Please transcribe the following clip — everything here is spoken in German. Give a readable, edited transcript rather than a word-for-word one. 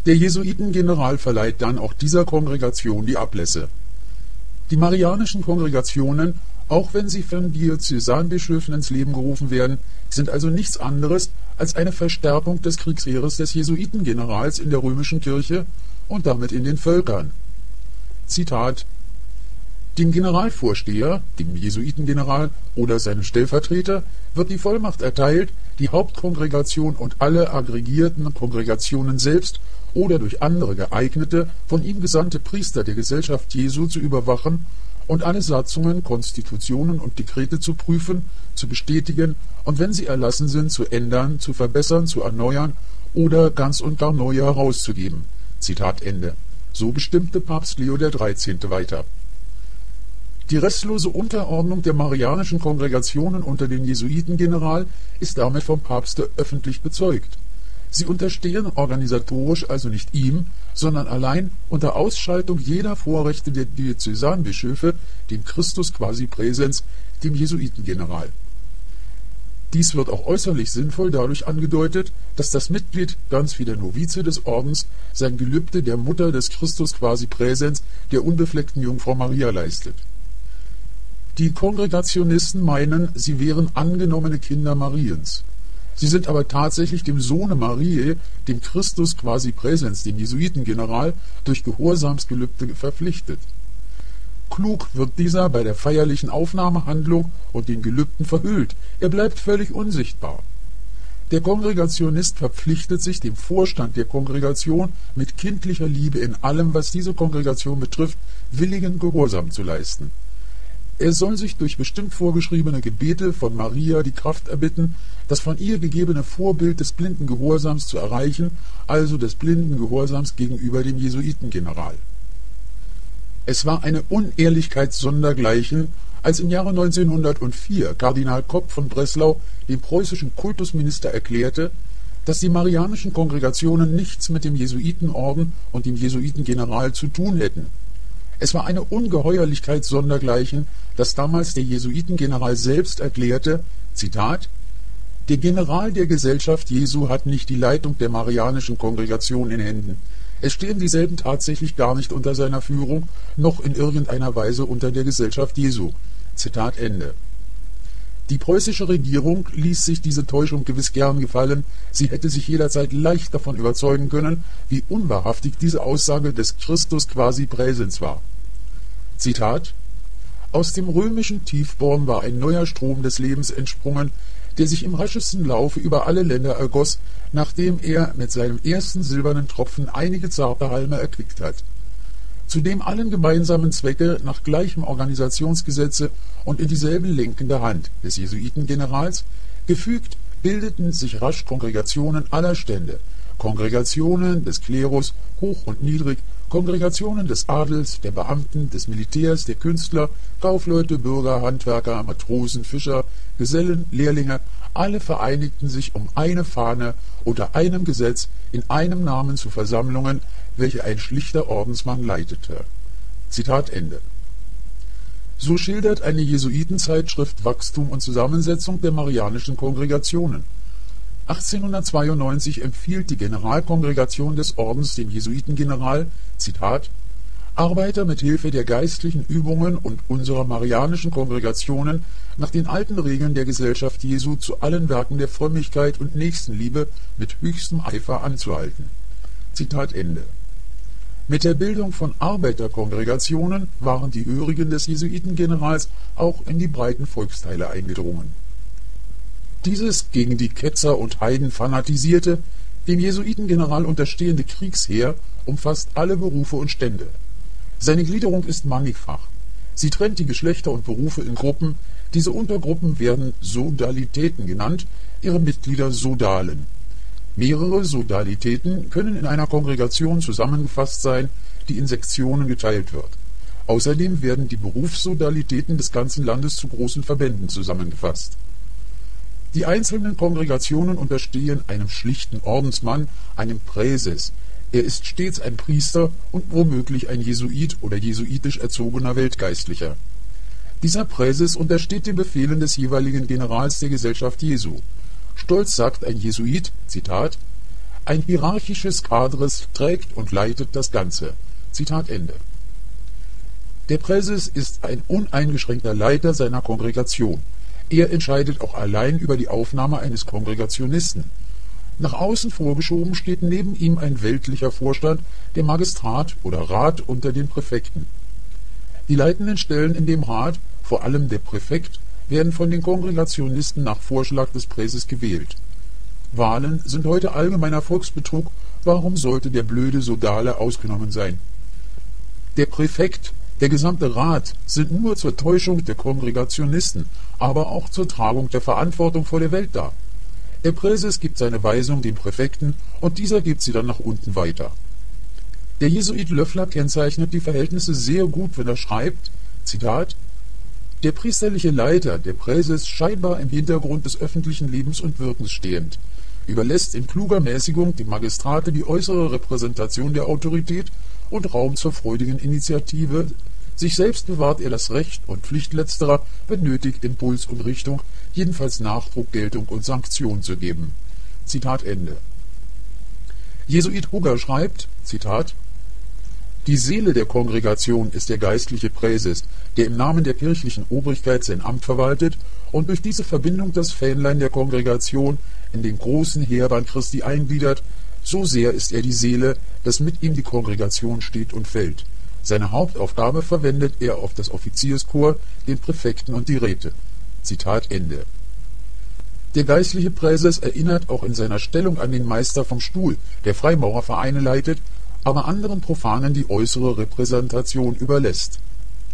Der Jesuitengeneral verleiht dann auch dieser Kongregation die Ablässe. Die marianischen Kongregationen, auch wenn sie von Diözesanbischöfen ins Leben gerufen werden, sind also nichts anderes als eine Verstärkung des Kriegsheeres des Jesuitengenerals in der römischen Kirche und damit in den Völkern. Zitat: Dem Generalvorsteher, dem Jesuitengeneral oder seinem Stellvertreter wird die Vollmacht erteilt, die Hauptkongregation und alle aggregierten Kongregationen selbst oder durch andere geeignete, von ihm gesandte Priester der Gesellschaft Jesu zu überwachen und alle Satzungen, Konstitutionen und Dekrete zu prüfen, zu bestätigen und wenn sie erlassen sind, zu ändern, zu verbessern, zu erneuern oder ganz und gar neue herauszugeben. Zitat Ende. So bestimmte Papst Leo XIII. Weiter. Die restlose Unterordnung der marianischen Kongregationen unter den Jesuitengeneral ist damit vom Papste öffentlich bezeugt. Sie unterstehen organisatorisch also nicht ihm, sondern allein unter Ausschaltung jeder Vorrechte der Diözesanbischöfe, dem Christus quasi Praesens, dem Jesuitengeneral. Dies wird auch äußerlich sinnvoll dadurch angedeutet, dass das Mitglied, ganz wie der Novize des Ordens, sein Gelübde der Mutter des Christus quasi Praesens, der unbefleckten Jungfrau Maria, leistet. Die Kongregationisten meinen, sie wären angenommene Kinder Mariens. Sie sind aber tatsächlich dem Sohne Mariae, dem Christus quasi Praesens, dem Jesuitengeneral, durch Gehorsamsgelübde verpflichtet. Klug wird dieser bei der feierlichen Aufnahmehandlung und den Gelübden verhüllt. Er bleibt völlig unsichtbar. Der Kongregationist verpflichtet sich, dem Vorstand der Kongregation mit kindlicher Liebe in allem, was diese Kongregation betrifft, willigen Gehorsam zu leisten. Er soll sich durch bestimmt vorgeschriebene Gebete von Maria die Kraft erbitten, das von ihr gegebene Vorbild des blinden Gehorsams zu erreichen, also des blinden Gehorsams gegenüber dem Jesuitengeneral. Es war eine Unehrlichkeit sondergleichen, als im Jahre 1904 Kardinal Kopp von Breslau dem preußischen Kultusminister erklärte, dass die marianischen Kongregationen nichts mit dem Jesuitenorden und dem Jesuitengeneral zu tun hätten. Es war eine Ungeheuerlichkeit sondergleichen, dass damals der Jesuitengeneral selbst erklärte, Zitat: Der General der Gesellschaft Jesu hat nicht die Leitung der marianischen Kongregation in Händen. Es stehen dieselben tatsächlich gar nicht unter seiner Führung, noch in irgendeiner Weise unter der Gesellschaft Jesu. Zitat Ende. Die preußische Regierung ließ sich diese Täuschung gewiss gern gefallen, sie hätte sich jederzeit leicht davon überzeugen können, wie unwahrhaftig diese Aussage des Christus quasi Praesens war. Zitat: Aus dem römischen Tiefborn war ein neuer Strom des Lebens entsprungen, der sich im raschesten Laufe über alle Länder ergoss, nachdem er mit seinem ersten silbernen Tropfen einige zarte Halme erquickt hat. Zu dem allen gemeinsamen Zwecke nach gleichem Organisationsgesetze und in dieselbe lenkende Hand des Jesuitengenerals gefügt, bildeten sich rasch Kongregationen aller Stände, Kongregationen des Klerus, hoch und niedrig, Kongregationen des Adels, der Beamten, des Militärs, der Künstler, Kaufleute, Bürger, Handwerker, Matrosen, Fischer, Gesellen, Lehrlinge, alle vereinigten sich um eine Fahne unter einem Gesetz in einem Namen zu Versammlungen, welche ein schlichter Ordensmann leitete. Zitat Ende. So schildert eine Jesuitenzeitschrift Wachstum und Zusammensetzung der marianischen Kongregationen. 1892 empfiehlt die Generalkongregation des Ordens dem Jesuitengeneral, Zitat, Arbeiter mit Hilfe der geistlichen Übungen und unserer marianischen Kongregationen nach den alten Regeln der Gesellschaft Jesu zu allen Werken der Frömmigkeit und Nächstenliebe mit höchstem Eifer anzuhalten. Zitat Ende. Mit der Bildung von Arbeiterkongregationen waren die Hörigen des Jesuitengenerals auch in die breiten Volksteile eingedrungen. Dieses gegen die Ketzer und Heiden fanatisierte, dem Jesuitengeneral unterstehende Kriegsheer umfasst alle Berufe und Stände. Seine Gliederung ist mannigfach. Sie trennt die Geschlechter und Berufe in Gruppen. Diese Untergruppen werden Sodalitäten genannt, ihre Mitglieder Sodalen. Mehrere Sodalitäten können in einer Kongregation zusammengefasst sein, die in Sektionen geteilt wird. Außerdem werden die Berufssodalitäten des ganzen Landes zu großen Verbänden zusammengefasst. Die einzelnen Kongregationen unterstehen einem schlichten Ordensmann, einem Präses. Er ist stets ein Priester und womöglich ein Jesuit oder jesuitisch erzogener Weltgeistlicher. Dieser Präses untersteht den Befehlen des jeweiligen Generals der Gesellschaft Jesu. Stolz sagt ein Jesuit, Zitat, Ein hierarchisches Kadres trägt und leitet das Ganze. Zitat Ende. Der Präses ist ein uneingeschränkter Leiter seiner Kongregation. Er entscheidet auch allein über die Aufnahme eines Kongregationisten. Nach außen vorgeschoben steht neben ihm ein weltlicher Vorstand, der Magistrat oder Rat unter den Präfekten. Die leitenden Stellen in dem Rat, vor allem der Präfekt, werden von den Kongregationisten nach Vorschlag des Präses gewählt. Wahlen sind heute allgemeiner Volksbetrug, warum sollte der blöde Sodale ausgenommen sein? Der Präfekt, der gesamte Rat sind nur zur Täuschung der Kongregationisten, aber auch zur Tragung der Verantwortung vor der Welt da. Der Präses gibt seine Weisung dem Präfekten und dieser gibt sie dann nach unten weiter. Der Jesuit Löffler kennzeichnet die Verhältnisse sehr gut, wenn er schreibt, Zitat, der priesterliche Leiter, der Präses, scheinbar im Hintergrund des öffentlichen Lebens und Wirkens stehend, überlässt in kluger Mäßigung dem Magistrate die äußere Repräsentation der Autorität und Raum zur freudigen Initiative. Sich selbst bewahrt er das Recht und Pflicht letzterer, benötigt Impuls und Richtung, jedenfalls Nachdruck, Geltung und Sanktion zu geben. Zitat Ende. Jesuit Hugger schreibt, Zitat, die Seele der Kongregation ist der geistliche Präses, der im Namen der kirchlichen Obrigkeit sein Amt verwaltet und durch diese Verbindung das Fähnlein der Kongregation in den großen Heerband Christi eingliedert, so sehr ist er die Seele, dass mit ihm die Kongregation steht und fällt. Seine Hauptaufgabe verwendet er auf das Offizierskorps, den Präfekten und die Räte. Zitat Ende. Der geistliche Präses erinnert auch in seiner Stellung an den Meister vom Stuhl, der Freimaurervereine leitet, aber anderen Profanen die äußere Repräsentation überlässt.